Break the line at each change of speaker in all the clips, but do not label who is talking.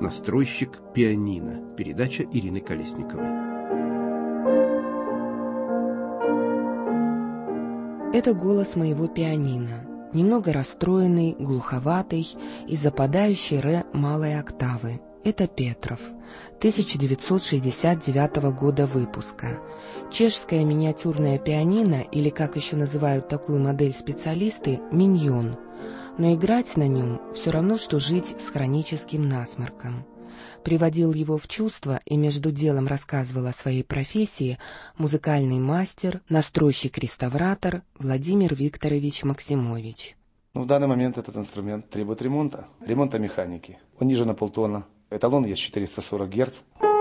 Настройщик пианино. Передача Ирины Колесниковой.
Это голос моего пианино. Немного расстроенный, глуховатый и западающий ре малой октавы. Это Петров, 1969 года выпуска. Чешское миниатюрное пианино, или как еще называют такую модель специалисты, миньон. Но играть на нем все равно, что жить с хроническим насморком. Приводил его в чувство и между делом рассказывал о своей профессии музыкальный мастер, настройщик-реставратор Владимир Викторович Максимович.
В данный момент этот инструмент требует ремонта механики. Он ниже на полтона. Эталон есть 440 Гц.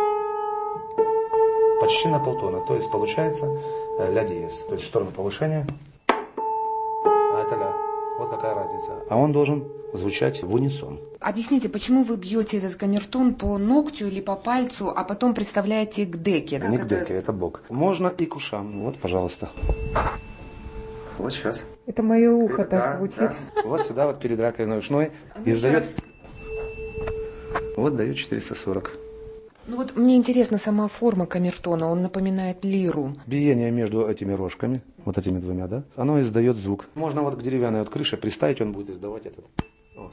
Почти на полтона. То есть получается ля диез. То есть в сторону повышения. А это ля. Вот какая разница. А он должен звучать в унисон.
Объясните, почему вы бьете этот камертон по ногтю или по пальцу, а потом представляете к деке?
Не к деке, это бок. Можно и к ушам. Вот, пожалуйста. Вот сейчас.
Это мое ухо так звучит.
Да. Вот сюда, вот перед раковиной ушной, издает. Вот дает 440.
Ну вот мне интересна сама форма камертона, он напоминает лиру.
Биение между этими рожками, вот этими двумя, да, оно издает звук. Можно вот к деревянной вот крыше приставить, он будет издавать этот. Вот.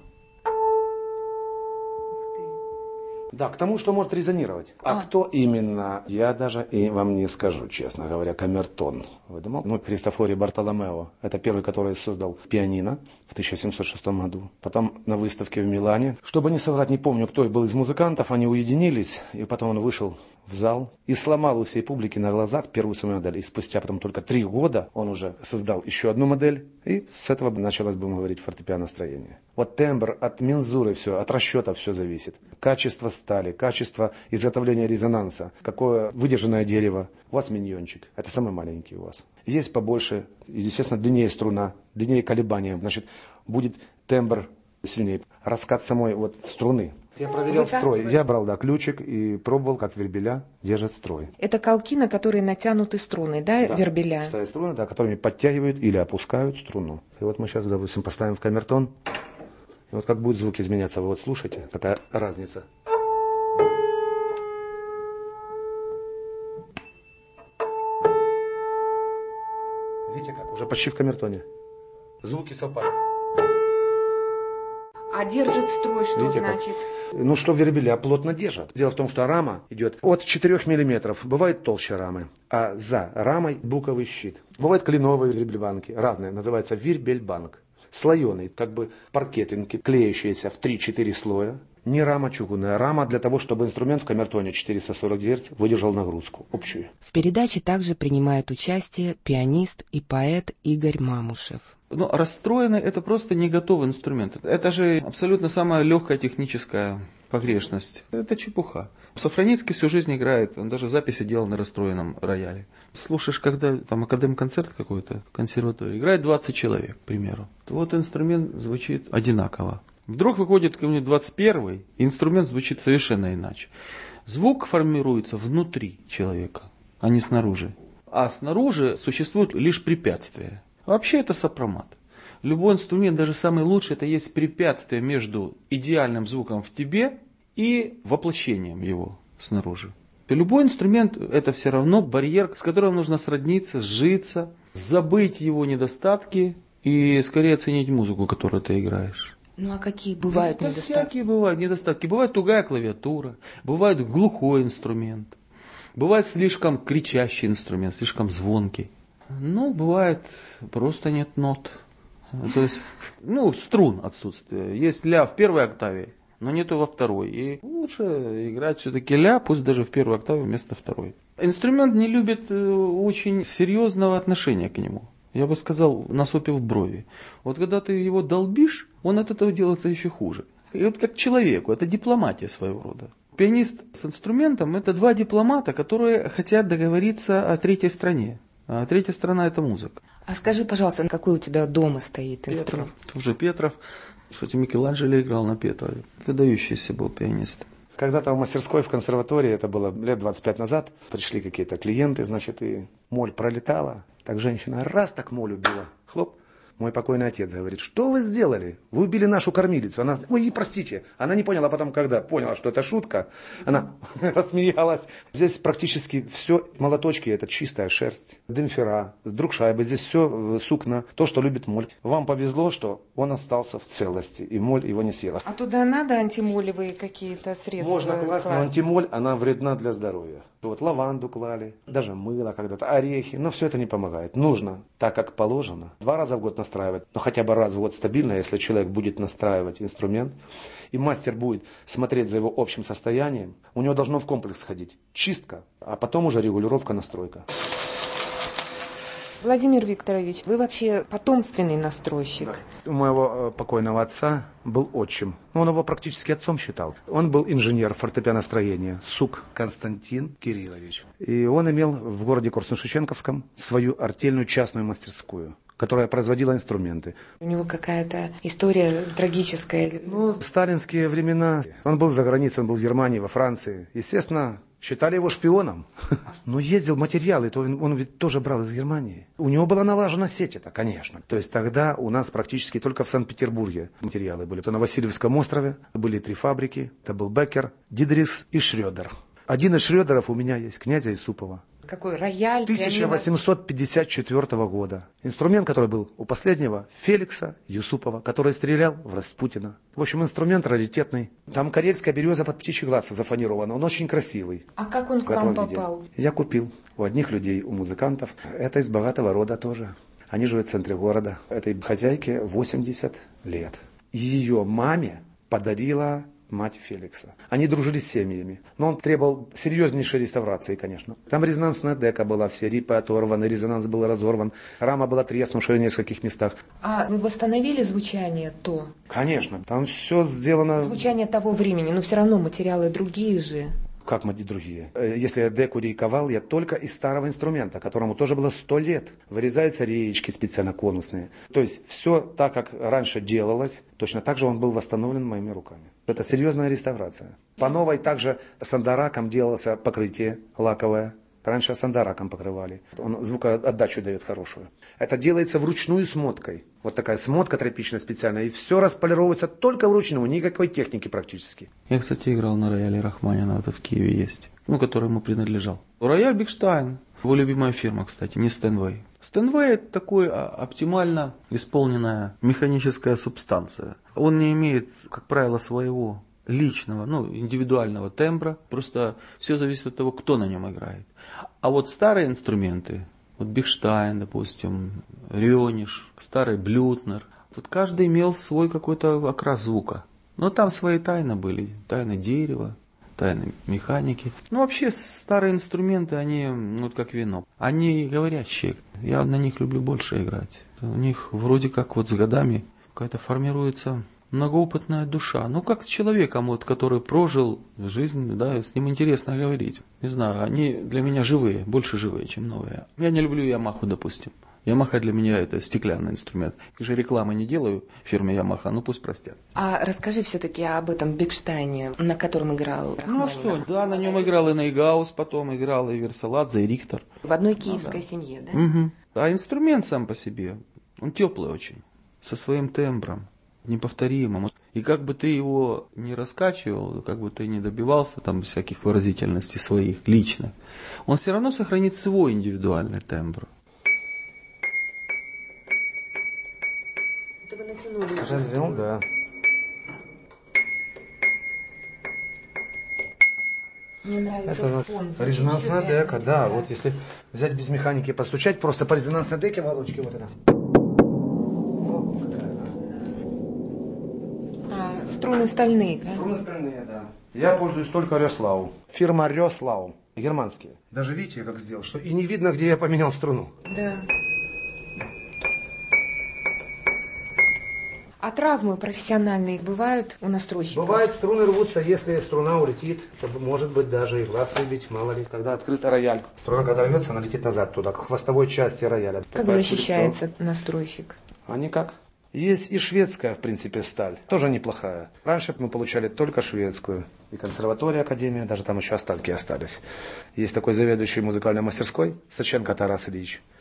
Да, к тому, что может резонировать. А кто именно, я даже и вам не скажу, честно говоря, камертон. Вы думал? Ну, Кристофоро Бартоломео, это первый, который создал пианино в 1706 году. Потом на выставке в Милане. Чтобы не соврать, не помню, кто был из музыкантов, они уединились, и потом он вышел в зал и сломал у всей публики на глазах первую свою модель. И спустя потом только 3 года он уже создал еще одну модель, и с этого началось, будем говорить, фортепианостроение. Вот тембр, от мензуры все, от расчета все зависит. Качество стали, качество изготовления резонанса, какое выдержанное дерево. У вас миньончик, это самый маленький у вас. Есть побольше, естественно, длиннее струна, длиннее колебания, значит, будет тембр сильнее. Раскат самой вот струны. Я проверял строй. Я брал, ключик и пробовал, как вербеля держат строй.
Это колки, на которые натянуты струны, да, вербеля?
Ставят струны, да, которыми подтягивают или опускают струну. И вот мы сейчас, допустим, поставим в камертон. И вот как будет звук изменяться, вы вот слушайте, какая разница. Видите как? Уже почти в камертоне. Звуки совпали.
А держит строй, что
видите,
значит?
Ну, что вербеля плотно держат. Дело в том, что рама идет от 4 мм. Бывает толще рамы, а за рамой буковый щит. Бывают кленовые вербельбанки, разные, называется вербельбанк. Слоеный, как бы паркетинки, клеящиеся в 3-4 слоя. Не рама чугунная, рама для того, чтобы инструмент в камертоне 440 Гц выдержал нагрузку общую.
В передаче также принимает участие пианист и поэт Игорь Мамушев.
Ну, расстроенный — это просто не готовый инструмент. Это же абсолютно самая легкая техническая погрешность. Это чепуха. Сафроницкий всю жизнь играет, он даже записи делал на расстроенном рояле. Слушаешь, когда там академ-концерт какой-то в консерватории, играет 20 человек, к примеру. Вот инструмент звучит одинаково. Вдруг выходит ко мне 21-й, и инструмент звучит совершенно иначе. Звук формируется внутри человека, а не снаружи. А снаружи существуют лишь препятствия. Вообще это сопромат. Любой инструмент, даже самый лучший, это есть препятствие между идеальным звуком в тебе и воплощением его снаружи. Любой инструмент это все равно барьер, с которым нужно сродниться, сжиться, забыть его недостатки и скорее оценить музыку, которую ты играешь.
Ну а какие бывают недостатки?
Всякие бывают недостатки. Бывает тугая клавиатура, бывает глухой инструмент, бывает слишком кричащий инструмент, слишком звонкий. Ну, бывает, просто нет нот. То есть, струн отсутствие. Есть ля в первой октаве, но нету во второй. И лучше играть все-таки ля, пусть даже в первой октаве вместо второй. Инструмент не любит очень серьезного отношения к нему. Я бы сказал, насупив брови. Вот когда ты его долбишь, он от этого делается еще хуже. И вот как человеку, это дипломатия своего рода. Пианист с инструментом – это два дипломата, которые хотят договориться о третьей стране. А третья страна – это музыка.
А скажи, пожалуйста, какой у тебя дома стоит инструмент?
Тоже Петров. Кстати, Микеланджело играл на Петрове. Выдающийся был пианист.
Когда-то в мастерской в консерватории, это было лет 25 назад, пришли какие-то клиенты, значит, и моль пролетала. Так женщина раз так моль убила, хлоп, Мой покойный отец говорит: что вы сделали? Вы убили нашу кормилицу. Она: ой, простите. Она не поняла, потом, когда поняла, что это шутка, она рассмеялась. Здесь практически все молоточки, это чистая шерсть, демпфера, друг-шайбы, здесь все сукна, то, что любит моль. Вам повезло, что он остался в целости, и моль его не съела.
А туда надо антимолевые какие-то средства?
Можно класть, но антимоль, она вредна для здоровья. Вот лаванду клали, даже мыло когда-то, орехи, но все это не помогает. Нужно, так как положено, 2 раза в год настраивать, но хотя бы раз в год стабильно, если человек будет настраивать инструмент, и мастер будет смотреть за его общим состоянием, у него должно в комплекс сходить чистка, а потом уже регулировка, настройка.
Владимир Викторович, вы вообще потомственный настройщик.
Да. У моего покойного отца был отчим. Он его практически отцом считал. Он был инженер фортепианостроения, Сук Константин Кириллович. И он имел в городе Корсунь-Шевченковском свою артельную частную мастерскую, которая производила инструменты.
У него какая-то история трагическая.
В сталинские времена он был за границей, он был в Германии, во Франции. Естественно, считали его шпионом. Но ездил материалы, то он ведь тоже брал из Германии. У него была налажена сеть это, конечно. То есть тогда у нас практически только в Санкт-Петербурге материалы были. То на Васильевском острове были 3 фабрики. Это был Беккер, Дидрихс и Шрёдер. Один из Шрёдеров у меня есть, князя Юсупова.
Какой рояль?
1854 года. Инструмент, который был у последнего Феликса Юсупова, который стрелял в Распутина. В общем, инструмент раритетный. Там карельская береза под птичий глаз зафонирована. Он очень красивый.
А как он к вам попал?
Я купил у одних людей, у музыкантов. Это из богатого рода тоже. Они живут в центре города. Этой хозяйке 80 лет. Ее маме подарила мать Феликса. Они дружили с семьями. Но он требовал серьезнейшей реставрации, конечно. Там резонансная дека была, все рипы оторваны, резонанс был разорван, рама была треснувшая в нескольких местах.
А вы восстановили звучание то?
Конечно, там все сделано...
Звучание того времени, но все равно материалы другие же.
Как другие? Если я деку рейковал, я только из старого инструмента, которому тоже было 100 лет. Вырезаются реечки специально конусные. То есть все так, как раньше делалось, точно так же он был восстановлен моими руками. Это серьезная реставрация. По новой также сандараком делалось покрытие лаковое. Раньше сандараком покрывали. Он звукоотдачу дает хорошую. Это делается вручную смоткой. Вот такая смотка тропичная специальная. И все располировывается только вручную. Никакой техники практически.
Я, кстати, играл на рояле Рахманинова, это в Киеве есть. Который ему принадлежал. Рояль Бекштайн. Его любимая фирма, кстати, не Стенвей. Стенвей — это такой оптимально исполненная механическая субстанция. Он не имеет, как правило, своего личного, индивидуального тембра. Просто все зависит от того, кто на нем играет. А вот старые инструменты, Бехштайн, допустим, Рёниш, старый Блютнер, каждый имел свой какой-то окрас звука. Но там свои тайны были, тайны дерева, тайны механики. Вообще старые инструменты, они как вино. Они говорящие. Я на них люблю больше играть. У них вроде как с годами какая-то формируется многоопытная душа. Как с человеком, который прожил жизнь, да, с ним интересно говорить. Не знаю, они для меня живые, больше живые, чем новые. Я не люблю Ямаху, допустим. Ямаха для меня это стеклянный инструмент. Я же рекламы не делаю фирме Ямаха, пусть простят.
А расскажи все-таки об этом Бекштайне, на котором играл Рахманинов.
Да, на нем играл и Нейгаус, потом играл и Версаладзе, и Рихтер.
В одной киевской семье, да?
Угу. А инструмент сам по себе, он теплый очень, со своим тембром, неповторимым. И как бы ты его не раскачивал, как бы ты не добивался всяких выразительностей своих, личных, он все равно сохранит свой индивидуальный тембр.
Это вы натянули уже.
Развел, да.
Мне нравится
Это
фон.
резонансная дека, да. Вот если взять без механики, постучать просто по резонансной деке волочки, вот это.
Струны стальные, да?
Струны стальные, да. Я пользуюсь только Рёслау. Фирма Рёслау. Германские. Даже видите, как сделал, что и не видно, где я поменял струну.
Да. А травмы профессиональные бывают у настройщиков?
Бывает, струны рвутся, если струна улетит, чтобы, может быть, даже и глаз выбить, мало ли. Когда открыт рояль, струна, когда рвется, она летит назад туда, к хвостовой части рояля.
Как защищается настройщик?
А никак. Есть и шведская, в принципе, сталь. Тоже неплохая. Раньше мы получали только шведскую. И консерватория, академия, даже там еще остатки остались. Есть такой заведующий музыкальной мастерской, Саченко Тарас Ильич.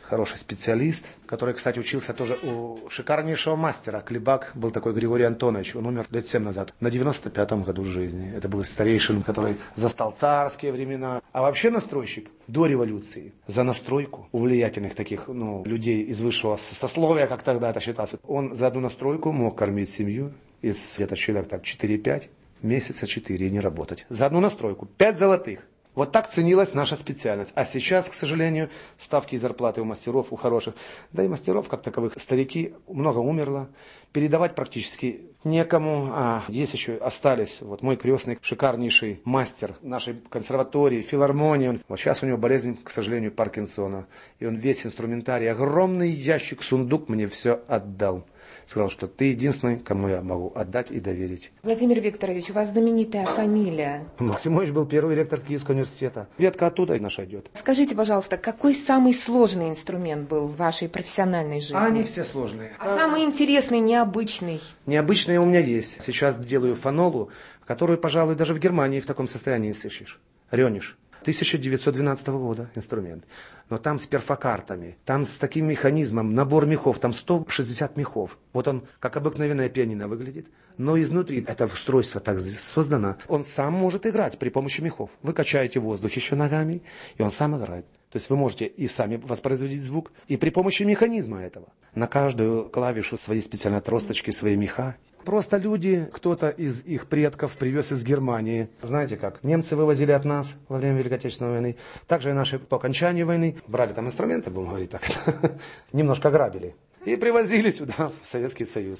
хороший специалист, который, кстати, учился тоже у шикарнейшего мастера. Клебак был такой Григорий Антонович, он умер лет 7 назад, на 95-м году жизни. Это был старейшин, который застал царские времена. А вообще настройщик до революции за настройку у влиятельных таких людей из высшего сословия, как тогда это считалось, он за одну настройку мог кормить семью из где-то человек так 4-5, месяца 4 не работать. За одну настройку 5 золотых. Вот так ценилась наша специальность. А сейчас, к сожалению, ставки и зарплаты у мастеров, у хороших, да и мастеров как таковых, старики, много умерло, передавать практически некому. А есть еще, остались, вот мой крестный, шикарнейший мастер нашей консерватории, филармонии. Вот сейчас у него болезнь, к сожалению, Паркинсона. И он весь инструментарий, огромный ящик, сундук мне все отдал. Сказал, что ты единственный, кому я могу отдать и доверить.
Владимир Викторович, у вас знаменитая фамилия.
Максимович был первый ректор Киевского университета. Ветка оттуда и наша идет.
Скажите, пожалуйста, какой самый сложный инструмент был в вашей профессиональной жизни?
Они все сложные.
А самый интересный, необычный?
Необычные у меня есть. Сейчас делаю фанолу, которую, пожалуй, даже в Германии в таком состоянии сыщешь. Рёниш. 1912 года инструмент. Но там с перфокартами, там с таким механизмом, набор мехов, там 160 мехов. Вот он, как обыкновенная пианино выглядит, но изнутри это устройство так создано. Он сам может играть при помощи мехов. Вы качаете воздух еще ногами, и он сам играет. То есть вы можете и сами воспроизводить звук, и при помощи механизма этого. На каждую клавишу свои специальные отросточки, свои меха. Просто люди, кто-то из их предков привез из Германии. Знаете как, немцы вывозили от нас во время Великой Отечественной войны. Также и наши по окончании войны брали там инструменты, будем говорить так, немножко грабили. И привозили сюда, в Советский Союз.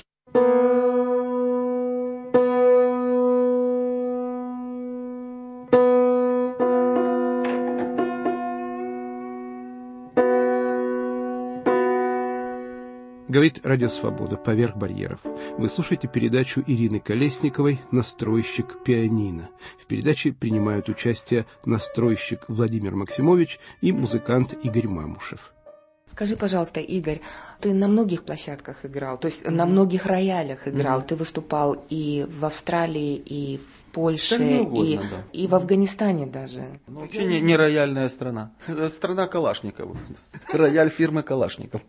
Говорит Радио Свобода «Поверх барьеров». Вы слушаете передачу Ирины Колесниковой «Настройщик пианино». В передаче принимают участие настройщик Владимир Максимович и музыкант Игорь Мамушев.
Скажи, пожалуйста, Игорь, ты на многих площадках играл, то есть на многих роялях играл. Ты выступал и в Австралии, и в Польше,
да угодно,
и в Афганистане даже.
Вообще не рояльная страна. Это страна Калашниковых. Рояль фирмы Калашников.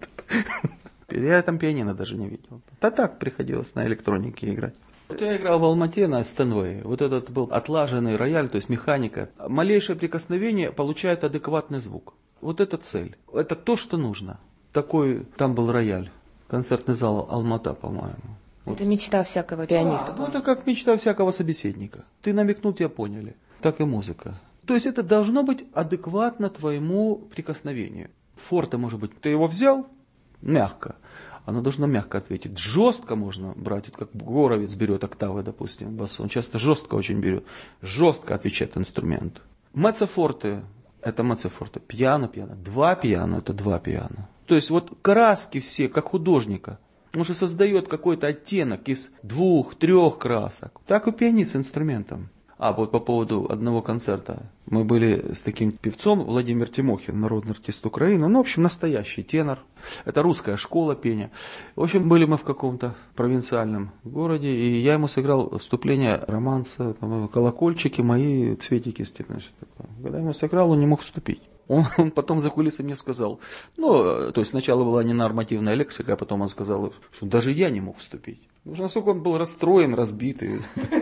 Я там пианино даже не видел. Да так приходилось на электронике играть. Вот я играл в Алмате на Стенвее. Вот этот был отлаженный рояль, то есть механика. Малейшее прикосновение получает адекватный звук. Вот это цель. Это то, что нужно. Такой там был рояль. Концертный зал Алмата, по-моему.
Это мечта всякого пианиста.
Ну это как мечта всякого собеседника. Ты намекнул, тебя поняли. Так и музыка. То есть это должно быть адекватно твоему прикосновению. Форте, может быть, ты его взял, мягко. Оно должно мягко ответить. Жестко можно брать, вот как горовец берет октавы, допустим, басу. Он часто жестко очень берет. Жестко отвечает инструменту. Меццофорте – это меццофорте. Пиано. Два пиано – это два пиано. То есть вот краски все, как художника. Он же создает какой-то оттенок из 2-3 красок. Так и пианист с инструментом. А вот по поводу одного концерта. Мы были с таким певцом, Владимир Тимохин, народный артист Украины. Ну, в общем, настоящий тенор. Это русская школа пения. В общем, были мы в каком-то провинциальном городе, и я ему сыграл вступление романса, колокольчики, мои цветики степные. Когда я ему сыграл, он не мог вступить. Он потом за кулисами мне сказал, то есть сначала была ненормативная лексика, а потом он сказал, что даже я не мог вступить. Потому что насколько он был расстроен, разбитый.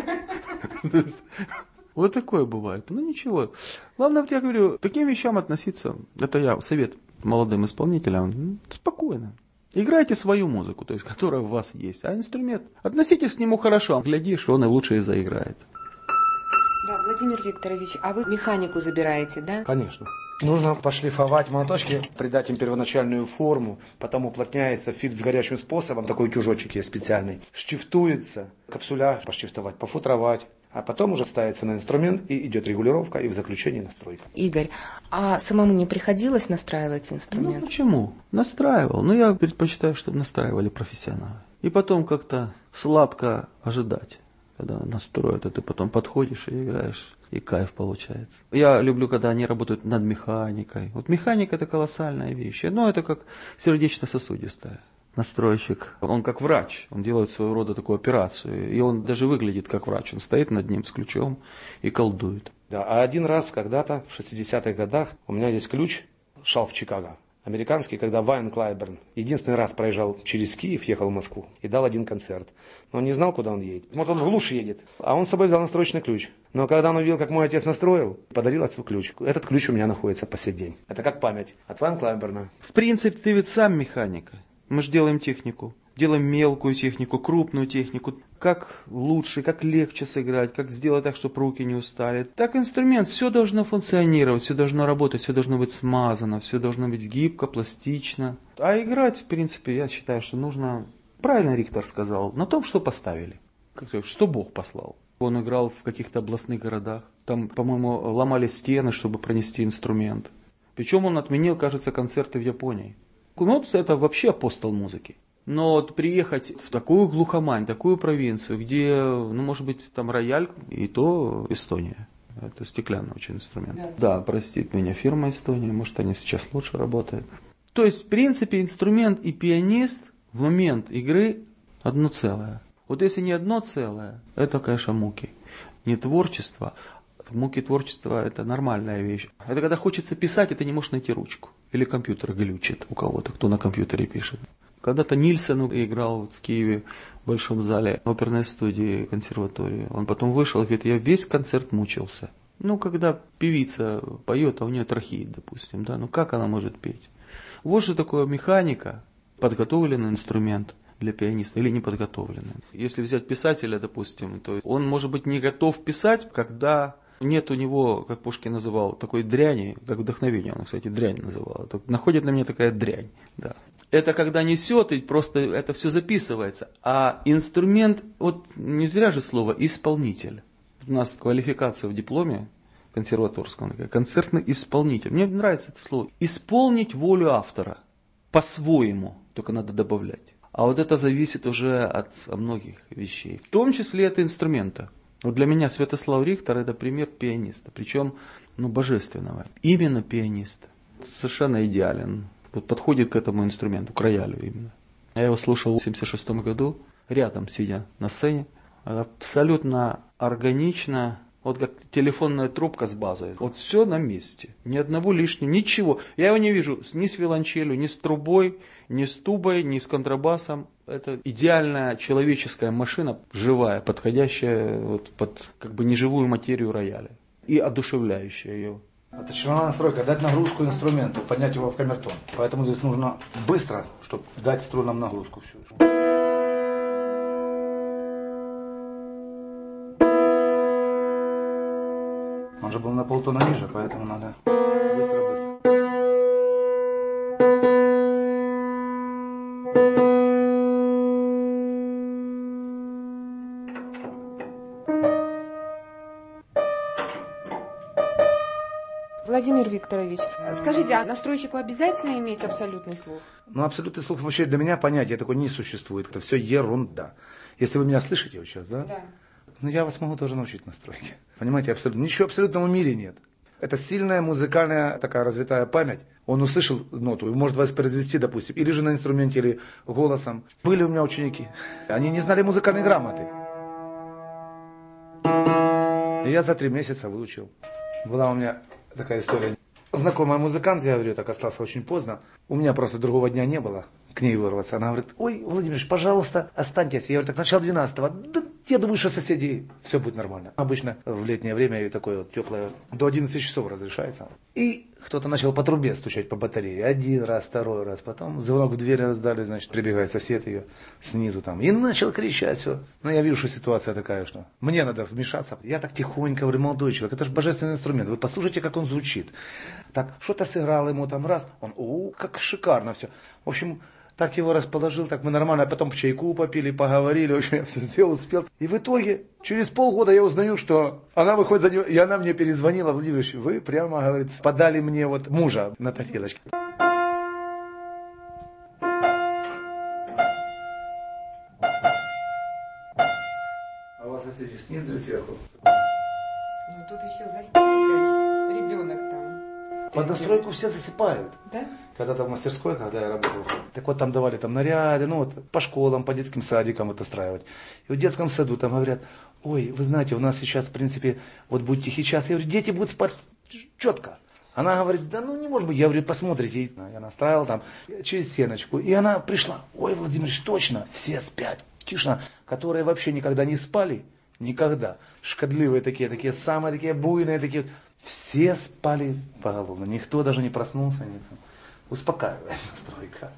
Вот такое бывает. Ну ничего. Главное, я говорю, к таким вещам относиться, это я совет молодым исполнителям, спокойно. Играйте свою музыку, то есть, которая у вас есть. А инструмент, относитесь к нему хорошо, глядишь, он и лучше и заиграет.
Да, Владимир Викторович, а вы механику забираете, да?
Конечно. Нужно пошлифовать молоточки, придать им первоначальную форму, потом уплотняется фильтр с горячим способом, такой утюжочек есть специальный, штифтуется, капсуля поштифтовать, пофутровать, а потом уже ставится на инструмент и идет регулировка и в заключении настройка.
Игорь, а самому не приходилось настраивать инструмент?
Ну почему? Настраивал. Но я предпочитаю, чтобы настраивали профессионалы. И потом как-то сладко ожидать, когда настроят, а ты потом подходишь и играешь. И кайф получается. Я люблю, когда они работают над механикой. Вот механика это колоссальная вещь. Но это как сердечно-сосудистая. Настройщик, он как врач, он делает своего рода такую операцию. И он даже выглядит как врач. Он стоит над ним с ключом и колдует.
Да, а один раз когда-то в 60-х годах у меня есть ключ, шел в Чикаго. Американский, когда Вайн Клайберн единственный раз проезжал через Киев, ехал в Москву и дал один концерт. Но он не знал, куда он едет. Может, он в глушь едет. А он с собой взял настроечный ключ. Но когда он увидел, как мой отец настроил, подарил отцу ключ. Этот ключ у меня находится по сей день. Это как память от Вайн Клайберна.
В принципе, ты ведь сам механик. Мы же делаем технику. Делаем мелкую технику, крупную технику. Как лучше, как легче сыграть, как сделать так, чтобы руки не устали. Так инструмент, все должно функционировать, все должно работать, все должно быть смазано, все должно быть гибко, пластично. А играть, в принципе, я считаю, что нужно, правильно Рихтер сказал, на том, что поставили. Что Бог послал. Он играл в каких-то областных городах. Там, по-моему, ломали стены, чтобы пронести инструмент. Причем он отменил, кажется, концерты в Японии. Ну, это вообще апостол музыки. Но вот приехать в такую глухомань, такую провинцию, где, ну, может быть, там рояль, и то Эстония. Это стеклянный очень инструмент. Да, простит меня фирма Эстония, может, они сейчас лучше работают. То есть, в принципе, инструмент и пианист в момент игры одно целое. Вот если не одно целое, это, конечно, муки. Не творчество. Муки творчества – это нормальная вещь. Это когда хочется писать, и ты не можешь найти ручку. Или компьютер глючит у кого-то, кто на компьютере пишет. Когда-то Нильсон играл в Киеве в большом зале оперной студии консерватории. Он потом вышел и говорит, я весь концерт мучился. Ну, когда певица поет, а у нее трахеид, допустим, да, ну как она может петь? Вот же такое механика, подготовленный инструмент для пианиста или неподготовленный. Если взять писателя, допустим, то он может быть не готов писать, когда нет у него, как Пушкин называл, такой дряни, как вдохновение, он, кстати, дрянь называл. Находит на мне такая дрянь, да. Это когда несет, и просто это все записывается. А инструмент, вот не зря же слово «исполнитель». У нас квалификация в дипломе консерваторском, концертный исполнитель. Мне нравится это слово. Исполнить волю автора по-своему, только надо добавлять. А вот это зависит уже от многих вещей. В том числе от инструмента. Вот для меня Святослав Рихтер это пример пианиста. Причем божественного. Именно пианиста. Совершенно идеален. Вот подходит к этому инструменту, к роялю именно. Я его слушал в 1976 году, рядом сидя на сцене. Абсолютно органично, вот как телефонная трубка с базой. Вот все на месте, ни одного лишнего, ничего. Я его не вижу ни с виолончелью, ни с трубой, ни с тубой, ни с контрабасом. Это идеальная человеческая машина, живая, подходящая вот под как бы неживую материю рояля и одушевляющая ее.
Это черновая настройка, дать нагрузку инструменту, поднять его в камертон. Поэтому здесь нужно быстро, чтобы дать струнам нагрузку всю. Он же был на полтона ниже, поэтому надо быстро-быстро.
Владимир Викторович, скажите, а настройщику обязательно иметь абсолютный слух?
Ну, абсолютный слух вообще для меня понятие такое не существует. Это все ерунда. Если вы меня слышите вот сейчас, да?
Да.
Ну, я вас могу тоже научить настройке. Понимаете, абсолютно. Ничего абсолютного в мире нет. Это сильная музыкальная такая развитая память. Он услышал ноту и может воспроизвести, допустим, или же на инструменте, или голосом. Были у меня ученики. Они не знали музыкальной грамоты. И я за 3 месяца выучил. Была у меня такая история. Знакомая музыкант, я говорю, так остался очень поздно. У меня просто другого дня не было к ней вырваться. Она говорит, ой, Владимир, пожалуйста, останьтесь. Я говорю, так начало 12-го. Да, я думаю, что соседи, все будет нормально. Обычно в летнее время такое вот теплое, до 11 часов разрешается. И кто-то начал по трубе стучать по батарее. 1 раз, 2 раз. Потом звонок в дверь раздали, значит, прибегает сосед ее снизу там. И начал кричать все. Но я вижу, что ситуация такая, что мне надо вмешаться. Я так тихонько говорю, молодой человек, это же божественный инструмент. Вы послушайте, как он звучит. Так, что-то сыграл ему там раз. Он, как шикарно все. В общем, так его расположил, так мы нормально, а потом чайку попили, поговорили, в общем, я все сделал, успел. И в итоге, через полгода я узнаю, что она выходит за него, и она мне перезвонила, Владимир Ильич, вы прямо, говорит, подали мне вот мужа на тарелочке. А у вас соседи снизу или сверху?
Ну тут еще за стенкой ребенок там.
Под настройку все засыпают.
Да?
Когда-то в мастерской, когда я работал, так вот там давали там наряды, ну вот по школам, по детским садикам вот устраивать. И в детском саду там говорят, ой, вы знаете, у нас сейчас, в принципе, вот будет тихий час. Я говорю, дети будут спать четко. Она говорит, да ну не может быть. Я говорю, посмотрите. Я настраивал там через стеночку. И она пришла. Ой, Владимирович, точно, все спят. Тишина. Которые вообще никогда не спали. Никогда. Шкодливые такие самые такие буйные, такие. Все спали поголовно. Никто даже не проснулся. Успокаивает настройка.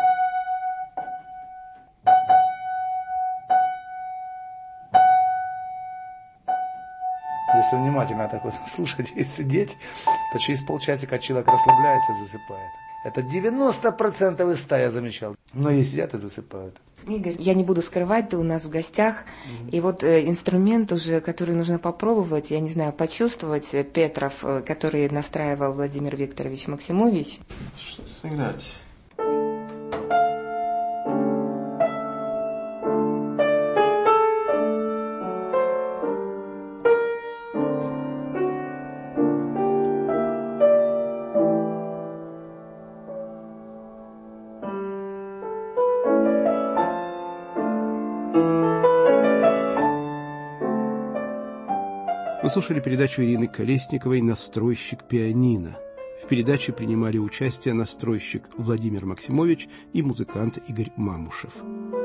Если внимательно так вот слушать и сидеть, то через полчасика человек расслабляется и засыпает. Это 90% из 100 я замечал. Многие сидят и засыпают.
Игорь, я не буду скрывать, ты у нас в гостях. И вот инструмент уже, который нужно попробовать, я не знаю, почувствовать, Петров, который настраивал Владимир Викторович Максимович.
Что сыграть?
Вы слушали передачу Ирины Колесниковой «Настройщик пианино». В передаче принимали участие настройщик Владимир Максимович и музыкант Игорь Мамушев.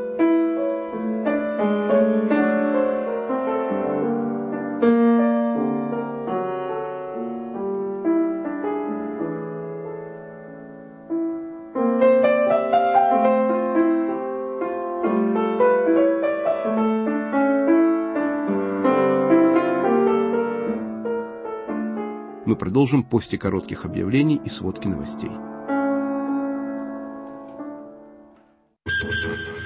Мы продолжим после коротких объявлений и сводки новостей.